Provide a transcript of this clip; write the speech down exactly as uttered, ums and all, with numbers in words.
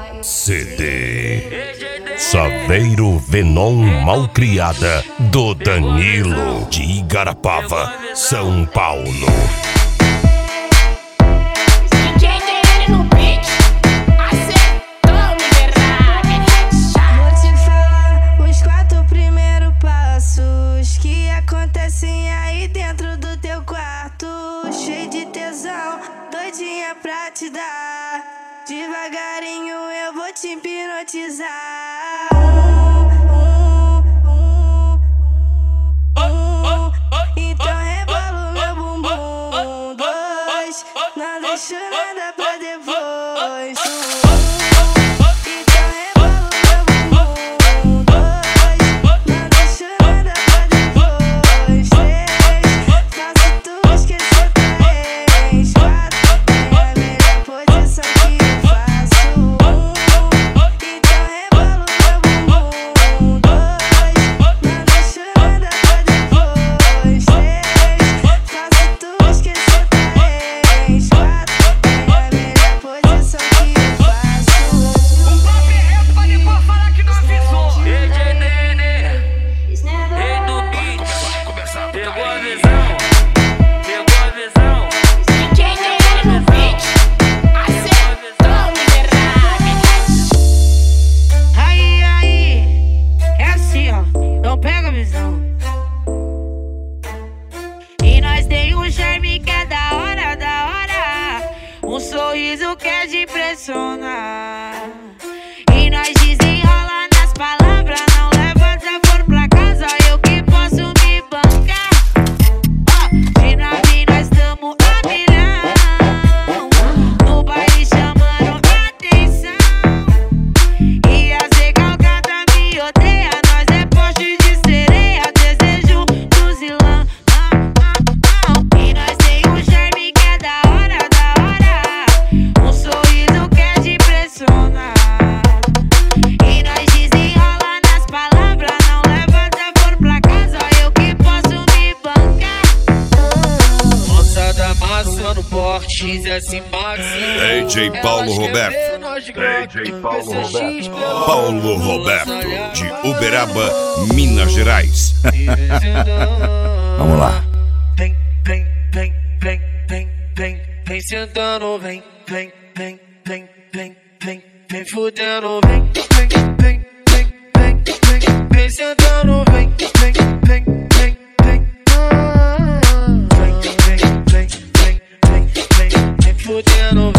C D Saveiro Venom Malcriada do Danilo de Igarapava, São Paulo. Acontecem aí dentro do teu quarto, cheio de tesão, doidinha pra te dar. Devagarinho eu vou te hipnotizar. Então rebolo meu bumbum. Dois, não deixo nada pra depois. E nós tem um charme que é da hora, da hora, um sorriso que é de impressionar. E nós desenrola nas palavras, não leva desaforo pra casa, eu que posso me bancar. Oh, de nave nós tamo a milhão, no baile chamando atenção. E as recalcadas me odeia, nós é poste de sereia, desejo dos ilã. E nós tem um charme que é da hora, da hora, um sorriso que é de impressionar. E nós desenrola nas palavras, não leva desaforo pra casa, eu que posso me bancar. Moçada massa no porte, Zé Max. D J Paulo Roberto. D J Paulo Roberto. Paulo Roberto, de Uberaba, Minas Gerais. Vamos lá. Vem, vem, vem, vem, vem, vem, vem sentando, vem, vem, vem, vem, vem, vem, vem fudendo, vem, vem, vem, vem, vem, vem, vem sentando, vem, vem, vem, vem, vem, vem, vem, vem, vem, vem, vem fudendo.